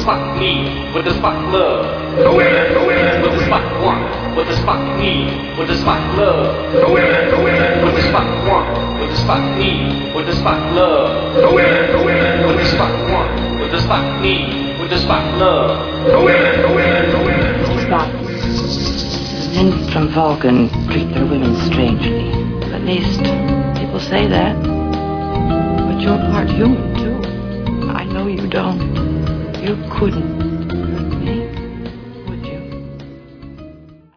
spot need? What the spot love? What the spot want? What the spot need? What the spot love? What the spot want? What the spot need? What the spot love? What the spot want? What the spot need? What the spot love? Spot. Men from Vulcan treat their women strangely. At least, people say that. But you're part human, too. I know you don't. You couldn't.